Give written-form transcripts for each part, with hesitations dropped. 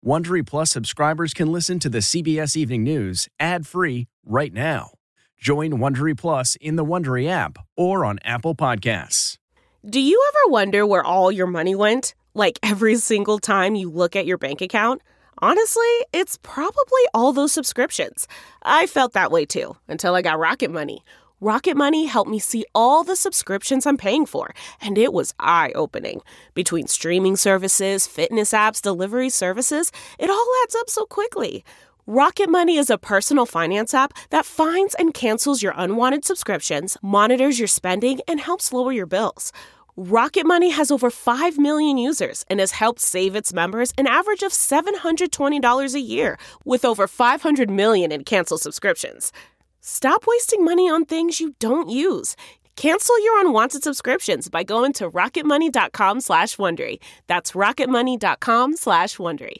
Wondery Plus subscribers can listen to the CBS Evening News ad-free right now. Join Wondery Plus in the Wondery app or on Apple Podcasts. Do you ever wonder where all your money went? Like every single time you look at your bank account? Honestly, it's probably all those subscriptions. I felt that way too, until I got Rocket Money. Rocket Money helped me see all the subscriptions I'm paying for, and it was eye-opening. Between streaming services, fitness apps, delivery services, it all adds up so quickly. Rocket Money is a personal finance app that finds and cancels your unwanted subscriptions, monitors your spending, and helps lower your bills. Rocket Money has over 5 million users and has helped save its members an average of $720 a year, with over 500 million in canceled subscriptions. Stop wasting money on things you don't use. Cancel your unwanted subscriptions by going to rocketmoney.com/Wondery. That's rocketmoney.com/Wondery.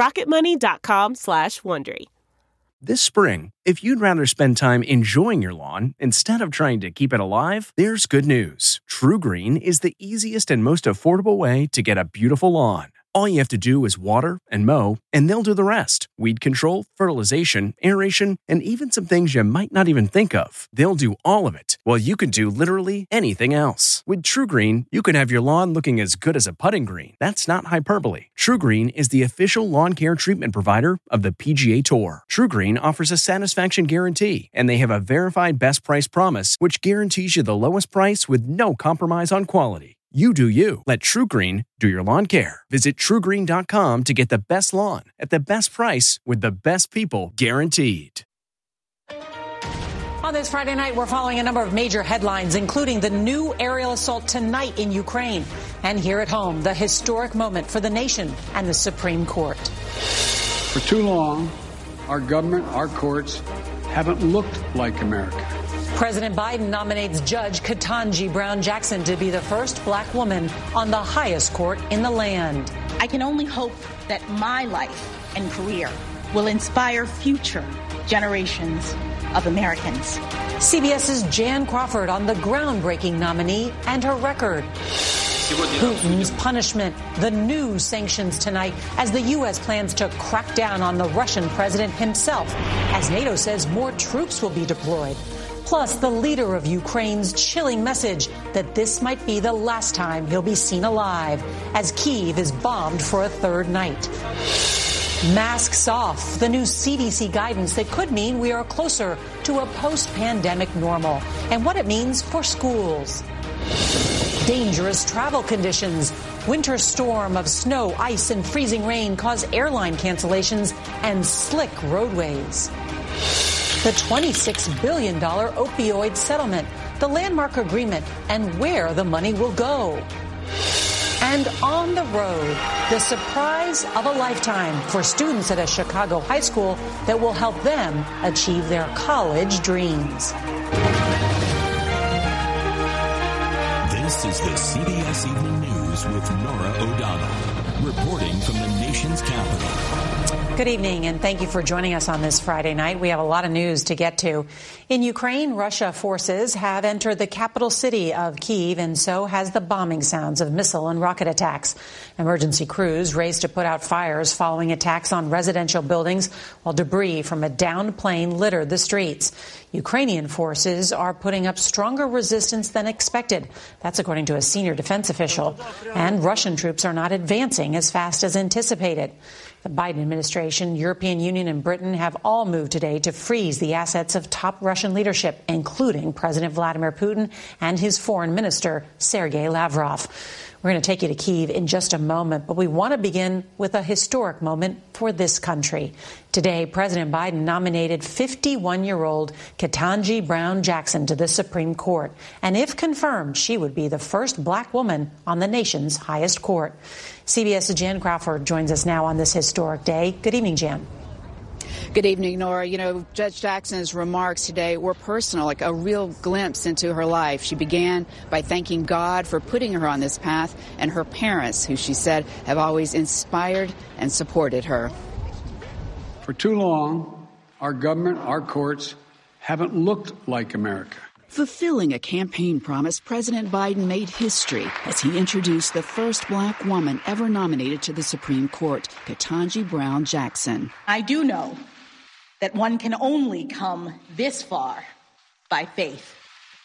rocketmoney.com/Wondery. This spring, if you'd rather spend time enjoying your lawn instead of trying to keep it alive, there's good news. TruGreen is the easiest and most affordable way to get a beautiful lawn. All you have to do is water and mow, and they'll do the rest. Weed control, fertilization, aeration, and even some things you might not even think of. They'll do all of it, while you can do literally anything else. With TruGreen, you can have your lawn looking as good as a putting green. That's not hyperbole. TruGreen is the official lawn care treatment provider of the PGA Tour. TruGreen offers a satisfaction guarantee, and they have a verified best price promise, which guarantees you the lowest price with no compromise on quality. You do you. Let TruGreen do your lawn care. Visit TruGreen.com to get the best lawn at the best price with the best people guaranteed. On this Friday night, we're following a number of major headlines, including the new aerial assault tonight in Ukraine. And here at home, the historic moment for the nation and the Supreme Court. For too long, our government, our courts haven't looked like America. President Biden nominates Judge Ketanji Brown Jackson to be the first black woman on the highest court in the land. I can only hope that my life and career will inspire future generations of Americans. CBS's Jan Crawford on the groundbreaking nominee and her record. Putin's punishment, the new sanctions tonight as the U.S. plans to crack down on the Russian president himself, as NATO says more troops will be deployed. Plus, the leader of Ukraine's chilling message that this might be the last time he'll be seen alive as Kyiv is bombed for a third night. Masks off, the new CDC guidance that could mean we are closer to a post-pandemic normal, and what it means for schools. Dangerous travel conditions. Winter storm of snow, ice, and freezing rain cause airline cancellations and slick roadways. The $26 billion opioid settlement, the landmark agreement, and where the money will go. And on the road, the surprise of a lifetime for students at a Chicago high school that will help them achieve their college dreams. This is the CBS Evening News with Norah O'Donnell, reporting from the nation's capital. Good evening, and thank you for joining us on this Friday night. We have a lot of news to get to. In Ukraine, Russia forces have entered the capital city of Kyiv, and so has the bombing sounds of missile and rocket attacks. Emergency crews raced to put out fires following attacks on residential buildings, while debris from a downed plane littered the streets. Ukrainian forces are putting up stronger resistance than expected. That's according to a senior defense official. And Russian troops are not advancing as fast as anticipated. The Biden administration, European Union, and Britain have all moved today to freeze the assets of top Russian leadership, including President Vladimir Putin and his foreign minister, Sergei Lavrov. We're going to take you to Kyiv in just a moment, but we want to begin with a historic moment for this country. Today, President Biden nominated 51-year-old Ketanji Brown Jackson to the Supreme Court. And if confirmed, she would be the first black woman on the nation's highest court. CBS's Jan Crawford joins us now on this historic day. Good evening, Jan. Good evening, Nora. You know, Judge Jackson's remarks today were personal, like a real glimpse into her life. She began by thanking God for putting her on this path and her parents, who she said have always inspired and supported her. For too long, our government, our courts haven't looked like America. Fulfilling a campaign promise, President Biden made history as he introduced the first black woman ever nominated to the Supreme Court, Ketanji Brown Jackson. I do know that one can only come this far by faith.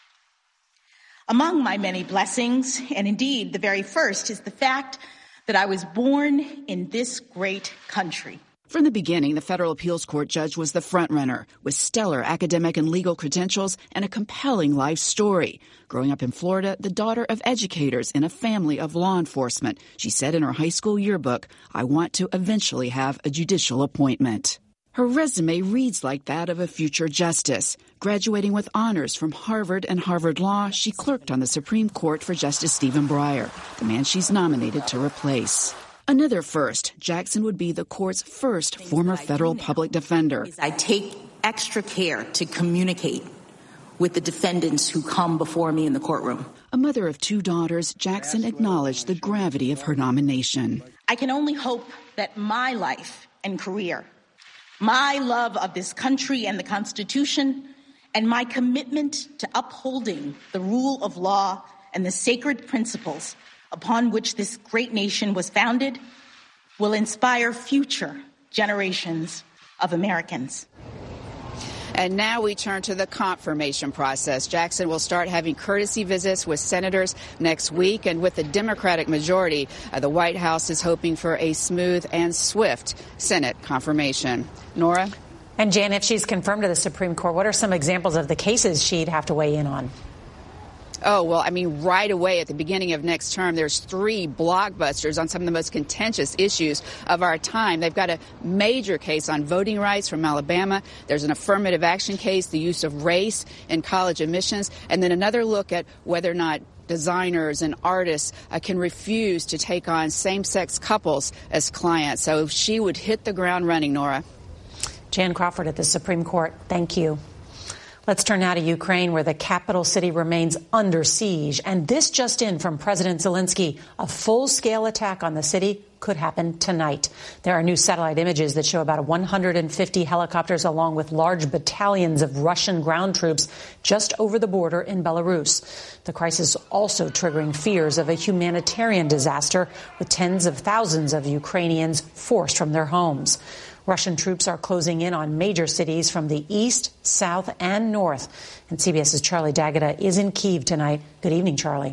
Among my many blessings, and indeed the very first, is the fact that I was born in this great country. From the beginning, the federal appeals court judge was the frontrunner, with stellar academic and legal credentials and a compelling life story. Growing up in Florida, the daughter of educators in a family of law enforcement, she said in her high school yearbook, "I want to eventually have a judicial appointment." Her resume reads like that of a future justice. Graduating with honors from Harvard and Harvard Law, she clerked on the Supreme Court for Justice Stephen Breyer, the man she's nominated to replace. Another first, Jackson would be the court's first former federal public defender. I take extra care to communicate with the defendants who come before me in the courtroom. A mother of two daughters, Jackson acknowledged the gravity of her nomination. I can only hope that my life and career, my love of this country and the Constitution, and my commitment to upholding the rule of law and the sacred principles upon which this great nation was founded will inspire future generations of Americans. And now we turn to the confirmation process. Jackson will start having courtesy visits with senators next week. And with the Democratic majority, the White House is hoping for a smooth and swift Senate confirmation. Nora? And Jan, if she's confirmed to the Supreme Court, what are some examples of the cases she'd have to weigh in on? Oh, well, I mean, right away at the beginning of next term, there's 3 blockbusters on some of the most contentious issues of our time. They've got a major case on voting rights from Alabama. There's an affirmative action case, the use of race in college admissions, and then another look at whether or not designers and artists can refuse to take on same-sex couples as clients. So she would hit the ground running, Nora. Jan Crawford at the Supreme Court. Thank you. Let's turn now to Ukraine, where the capital city remains under siege. And this just in from President Zelensky. A full-scale attack on the city could happen tonight. There are new satellite images that show about 150 helicopters along with large battalions of Russian ground troops just over the border in Belarus. The crisis also triggering fears of a humanitarian disaster with tens of thousands of Ukrainians forced from their homes. Russian troops are closing in on major cities from the east, south, and north. And CBS's Charlie D'Agata is in Kyiv tonight. Good evening, Charlie.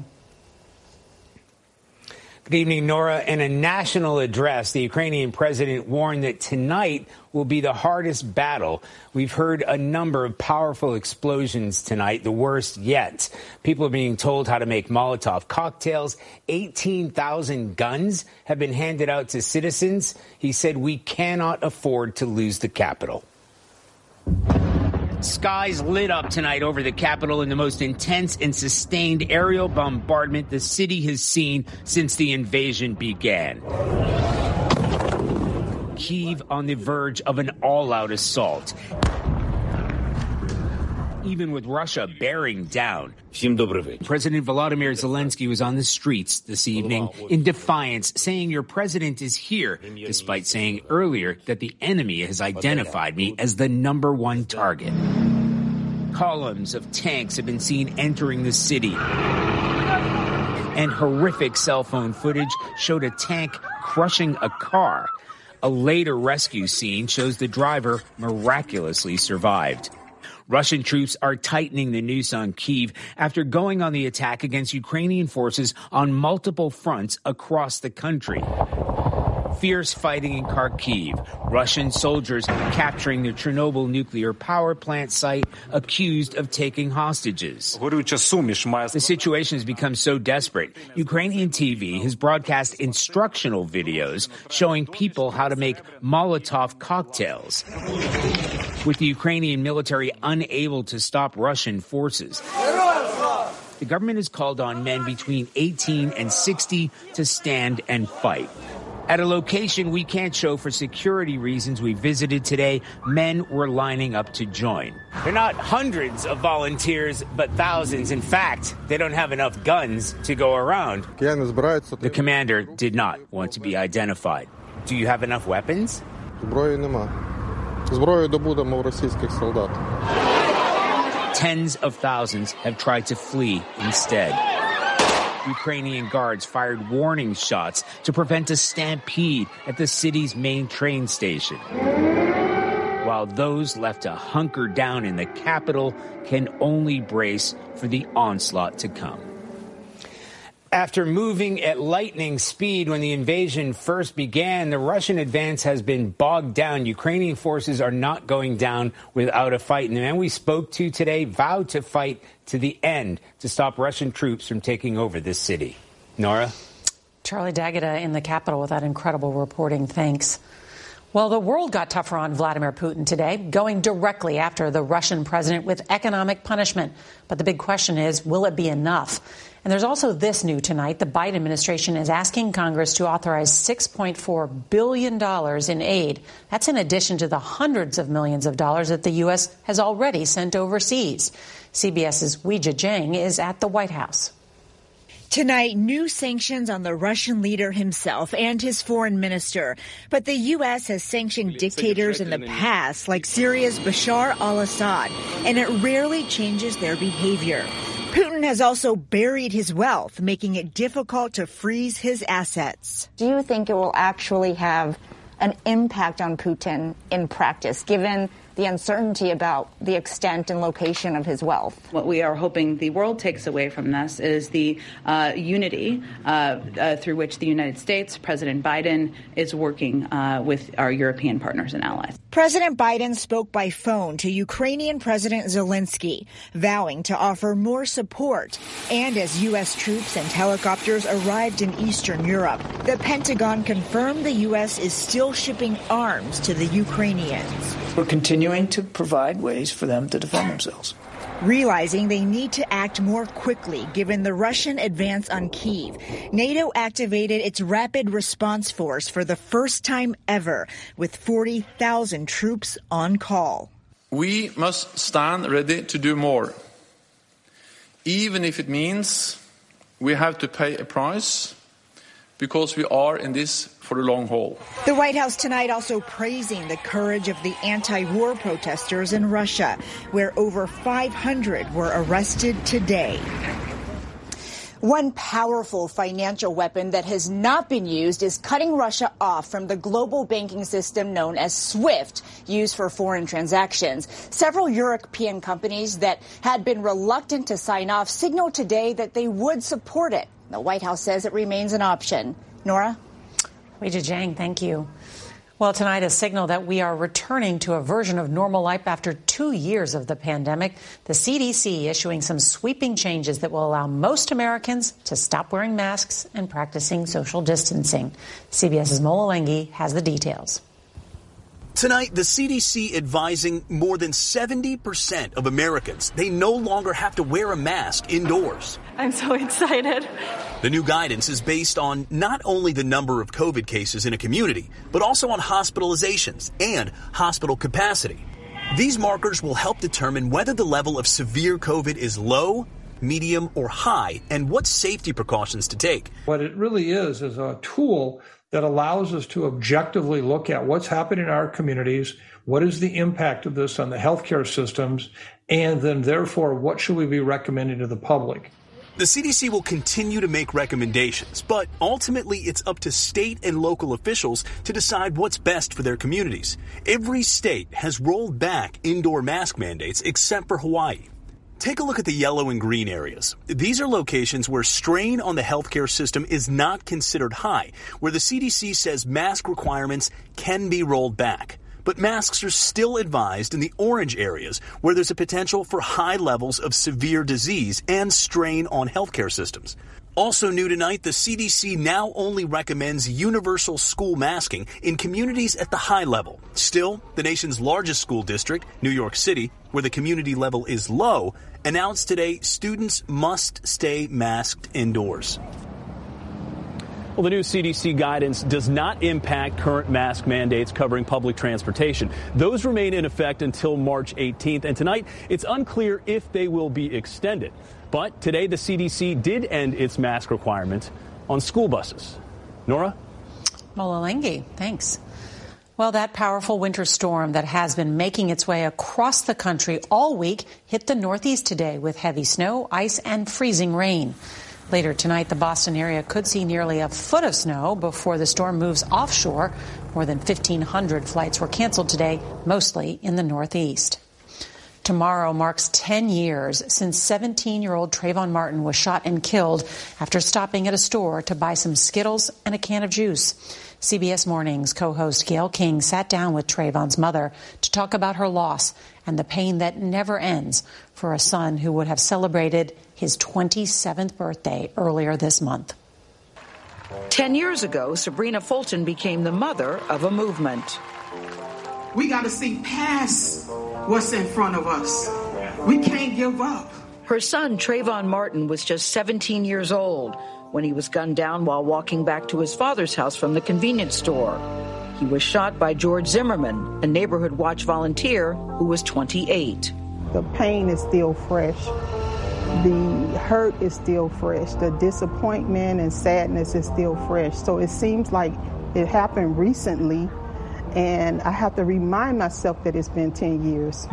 Good evening, Nora. In a national address, the Ukrainian president warned that tonight will be the hardest battle. We've heard a number of powerful explosions tonight, the worst yet. People are being told how to make Molotov cocktails. 18,000 guns have been handed out to citizens. He said we cannot afford to lose the capital. Skies lit up tonight over the capital in the most intense and sustained aerial bombardment the city has seen since the invasion began. Kyiv on the verge of an all-out assault, even with Russia bearing down. President Volodymyr Zelensky was on the streets this evening in defiance, saying your president is here, despite saying earlier that the enemy has identified me as the #1 target. Columns of tanks have been seen entering the city, and horrific cell phone footage showed a tank crushing a car. A later rescue scene shows the driver miraculously survived. Russian troops are tightening the noose on Kyiv after going on the attack against Ukrainian forces on multiple fronts across the country. Fierce fighting in Kharkiv, Russian soldiers capturing the Chernobyl nuclear power plant site accused of taking hostages. The situation has become so desperate, Ukrainian TV has broadcast instructional videos showing people how to make Molotov cocktails, with the Ukrainian military unable to stop Russian forces. The government has called on men between 18 and 60 to stand and fight. At a location we can't show for security reasons we visited today, men were lining up to join. They're not hundreds of volunteers, but thousands. In fact, they don't have enough guns to go around. The commander did not want to be identified. Do you have enough weapons? Tens of thousands have tried to flee instead. Ukrainian guards fired warning shots to prevent a stampede at the city's main train station, while those left to hunker down in the capital can only brace for the onslaught to come. After moving at lightning speed when the invasion first began, the Russian advance has been bogged down. Ukrainian forces are not going down without a fight. And the man we spoke to today vowed to fight to the end to stop Russian troops from taking over this city. Nora? Charlie D'Agata in the Capitol with that incredible reporting. Thanks. Well, the world got tougher on Vladimir Putin today, going directly after the Russian president with economic punishment. But the big question is, will it be enough? And there's also this new tonight. The Biden administration is asking Congress to authorize $6.4 billion in aid. That's in addition to the hundreds of millions of dollars that the U.S. has already sent overseas. CBS's Weijia Jiang is at the White House. Tonight, new sanctions on the Russian leader himself and his foreign minister. But the U.S. has sanctioned dictators in the past, like Syria's Bashar al-Assad, and it rarely changes their behavior. Putin has also buried his wealth, making it difficult to freeze his assets. Do you think it will actually have an impact on Putin in practice, given the uncertainty about the extent and location of his wealth? What we are hoping the world takes away from this is the unity through which the United States, President Biden, is working with our European partners and allies. President Biden spoke by phone to Ukrainian President Zelensky, vowing to offer more support. And as U.S. troops and helicopters arrived in Eastern Europe, the Pentagon confirmed the U.S. is still shipping arms to the Ukrainians. We're continuing to provide ways for them to defend themselves. Realizing they need to act more quickly given the Russian advance on Kyiv, NATO activated its Rapid Response Force for the first time ever, with 40,000 troops on call. We must stand ready to do more, even if it means we have to pay a price, because we are in this for the long haul. The White House tonight also praising the courage of the anti-war protesters in Russia, where over 500 were arrested today. One powerful financial weapon that has not been used is cutting Russia off from the global banking system known as SWIFT, used for foreign transactions. Several European companies that had been reluctant to sign off signaled today that they would support it. The White House says it remains an option. Nora? Weijia Jiang, thank you. Well, tonight, a signal that we are returning to a version of normal life after 2 years of the pandemic. The CDC issuing some sweeping changes that will allow most Americans to stop wearing masks and practicing social distancing. CBS's Mola Lenghi has the details. Tonight, the CDC advising more than 70% of Americans they no longer have to wear a mask indoors. I'm so excited. The new guidance is based on not only the number of COVID cases in a community, but also on hospitalizations and hospital capacity. These markers will help determine whether the level of severe COVID is low, medium, or high, and what safety precautions to take. What it really is a tool that allows us to objectively look at what's happening in our communities, what is the impact of this on the healthcare systems, and then therefore what should we be recommending to the public. The CDC will continue to make recommendations, but ultimately it's up to state and local officials to decide what's best for their communities. Every state has rolled back indoor mask mandates except for Hawaii. Take a look at the yellow and green areas. These are locations where strain on the healthcare system is not considered high, where the CDC says mask requirements can be rolled back. But masks are still advised in the orange areas, where there's a potential for high levels of severe disease and strain on healthcare systems. Also new tonight, the CDC now only recommends universal school masking in communities at the high level. Still, the nation's largest school district, New York City, where the community level is low, announced today students must stay masked indoors. Well, the new CDC guidance does not impact current mask mandates covering public transportation. Those remain in effect until March 18th, and tonight it's unclear if they will be extended. But today the CDC did end its mask requirement on school buses. Nora? Mola Lenghi, thanks. Well, that powerful winter storm that has been making its way across the country all week hit the Northeast today with heavy snow, ice, and freezing rain. Later tonight, the Boston area could see nearly a foot of snow before the storm moves offshore. More than 1,500 flights were canceled today, mostly in the Northeast. Tomorrow marks 10 years since 17-year-old Trayvon Martin was shot and killed after stopping at a store to buy some Skittles and a can of juice. CBS Mornings co-host Gayle King sat down with Trayvon's mother to talk about her loss and the pain that never ends for a son who would have celebrated his 27th birthday earlier this month. 10 years ago, Sabrina Fulton became the mother of a movement. We got to see past what's in front of us. We can't give up. Her son, Trayvon Martin, was just 17 years old when he was gunned down while walking back to his father's house from the convenience store. He was shot by George Zimmerman, a neighborhood watch volunteer who was 28. The pain is still fresh. The hurt is still fresh. The disappointment and sadness is still fresh. So it seems like it happened recently, and I have to remind myself that it's been 10 years.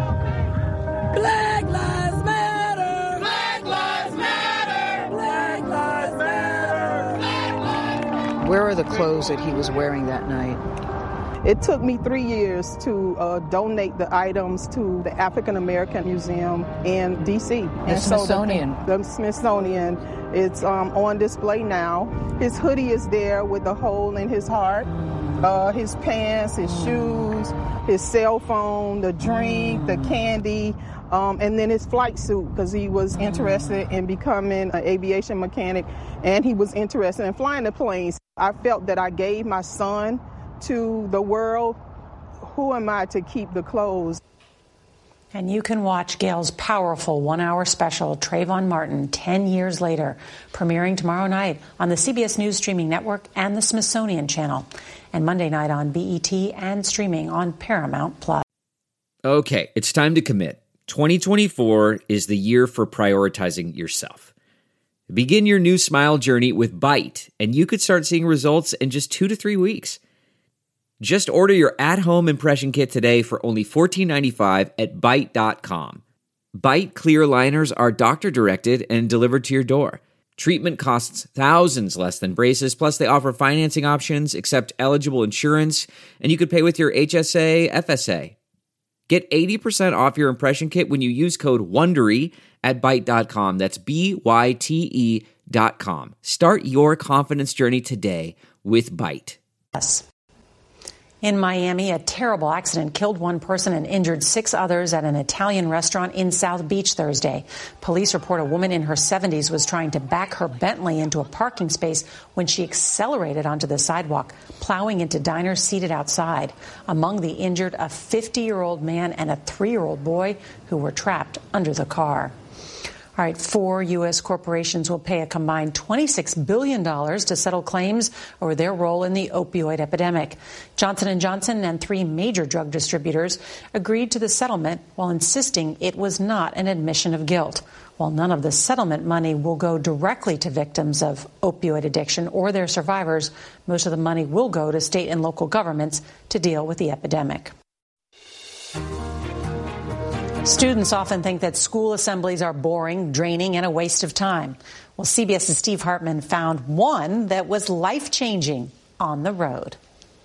Black Lives Matter! Black Lives Matter! Black Lives Matter! Black Lives Matter! Where are the clothes that he was wearing that night? It took me 3 years to donate the items to the African American Museum in D.C. The Smithsonian. The Smithsonian. It's on display now. His hoodie is there with a hole in his heart. His pants, his shoes, his cell phone, the drink, the candy, and then his flight suit, because he was interested in becoming an aviation mechanic, and he was interested in flying the planes. I felt that I gave my son to the world. Who am I to keep the clothes? And you can watch Gayle's powerful one-hour special, Trayvon Martin, 10 years later, premiering tomorrow night on the CBS News streaming network and the Smithsonian Channel, and Monday night on BET and streaming on Paramount+. Okay, it's time to commit. 2024 is the year for prioritizing yourself. Begin your new smile journey with Byte, and you could start seeing results in just 2 to 3 weeks. Just order your at-home impression kit today for only $14.95 at Byte.com. Byte clear aligners are doctor-directed and delivered to your door. Treatment costs thousands less than braces, plus they offer financing options, accept eligible insurance, and you could pay with your HSA, FSA. Get 80% off your impression kit when you use code WONDERY at Byte.com. That's BYTE.com. Start your confidence journey today with Byte. Yes. In Miami, a terrible accident killed one person and injured 6 others at an Italian restaurant in South Beach Thursday. Police report a woman in her 70s was trying to back her Bentley into a parking space when she accelerated onto the sidewalk, plowing into diners seated outside. Among the injured, a 50-year-old man and a 3-year-old boy who were trapped under the car. All right, 4 U.S. corporations will pay a combined $26 billion to settle claims over their role in the opioid epidemic. Johnson & Johnson and 3 major drug distributors agreed to the settlement while insisting it was not an admission of guilt. While none of the settlement money will go directly to victims of opioid addiction or their survivors, most of the money will go to state and local governments to deal with the epidemic. Students often think that school assemblies are boring, draining, and a waste of time. Well, CBS's Steve Hartman found one that was life-changing on the road.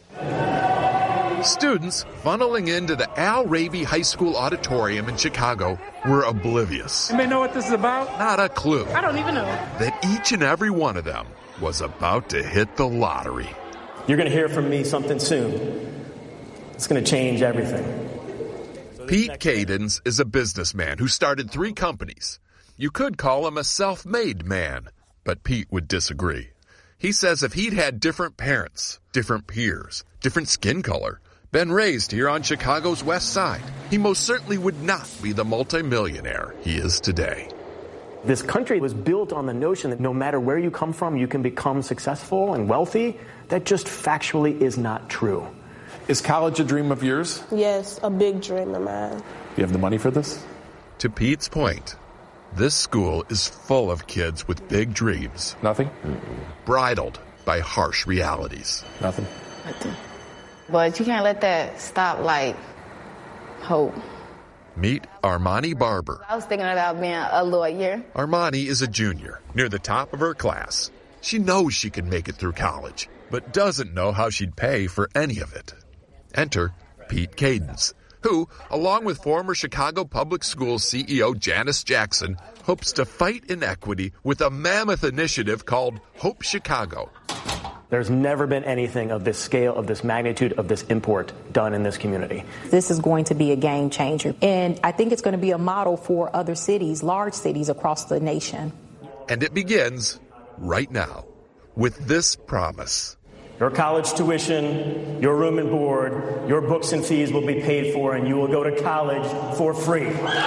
Students funneling into the Al Raby High School auditorium in Chicago were oblivious. Anybody know what this is about? Not a clue. I don't even know. That each and every one of them was about to hit the lottery. You're going to hear from me something soon. It's going to change everything. Pete Cadens is a businessman who started 3 companies. You could call him a self-made man, but Pete would disagree. He says if he'd had different parents, different peers, different skin color, been raised here on Chicago's West Side, he most certainly would not be the multimillionaire he is today. This country was built on the notion that no matter where you come from, you can become successful and wealthy. That just factually is not true. Is college a dream of yours? Yes, a big dream of mine. Do you have the money for this? To Pete's point, this school is full of kids with big dreams. Nothing? Bridled by harsh realities. Nothing? Nothing. But you can't let that stop, hope. Meet Armani Barber. I was thinking about being a lawyer. Armani is a junior, near the top of her class. She knows she can make it through college, but doesn't know how she'd pay for any of it. Enter Pete Kadens, who, along with former Chicago Public Schools CEO Janice Jackson, hopes to fight inequity with a mammoth initiative called Hope Chicago. There's never been anything of this scale, of this magnitude, of this import done in this community. This is going to be a game changer, and I think it's going to be a model for other cities, large cities across the nation. And it begins right now with this promise. Your college tuition, your room and board, your books and fees will be paid for, and you will go to college for free.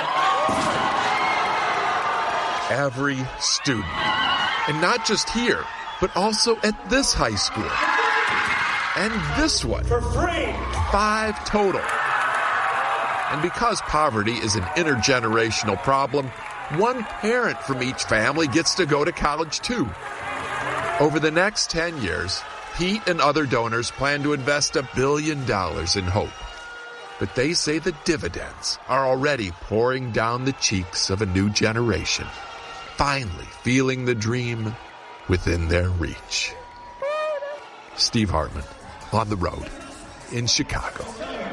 Every student. And not just here, but also at this high school. And this one. For free! 5 total. And because poverty is an intergenerational problem, one parent from each family gets to go to college too. Over the next 10 years, Pete and other donors plan to invest $1 billion in hope. But they say the dividends are already pouring down the cheeks of a new generation, finally feeling the dream within their reach. Steve Hartman, on the road in Chicago.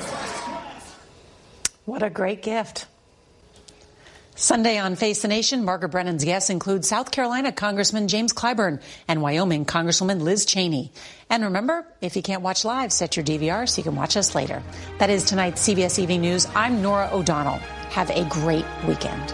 What a great gift. Sunday on Face the Nation, Margaret Brennan's guests include South Carolina Congressman James Clyburn and Wyoming Congresswoman Liz Cheney. And remember, if you can't watch live, set your DVR so you can watch us later. That is tonight's CBS Evening News. I'm Norah O'Donnell. Have a great weekend.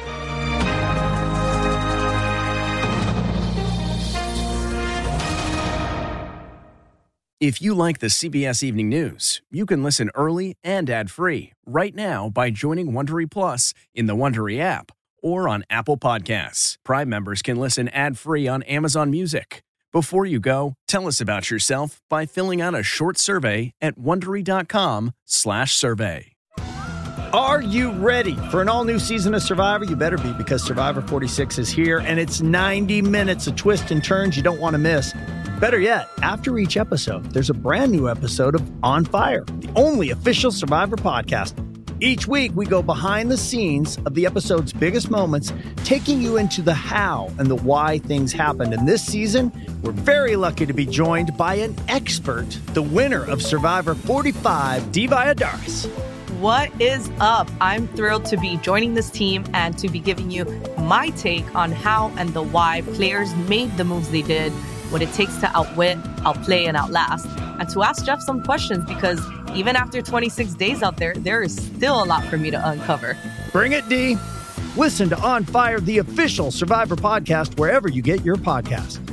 If you like the CBS Evening News, you can listen early and ad-free right now by joining Wondery Plus in the Wondery app or on Apple Podcasts. Prime members can listen ad-free on Amazon Music. Before you go, tell us about yourself by filling out a short survey at Wondery.com/survey. Are you ready for an all-new season of Survivor? You better be, because Survivor 46 is here, and it's 90 minutes of twists and turns you don't want to miss. Better yet, after each episode, there's a brand new episode of On Fire, the only official Survivor podcast. Each week, we go behind the scenes of the episode's biggest moments, taking you into the how and the why things happened. And this season, we're very lucky to be joined by an expert, the winner of Survivor 45, Dee Valladares. What is up? I'm thrilled to be joining this team and to be giving you my take on how and the why players made the moves they did, what it takes to outwit, outplay, and outlast, and to ask Jeff some questions, because even after 26 days out there, there is still a lot for me to uncover. Bring it, D. Listen to On Fire, the official Survivor podcast, wherever you get your podcast.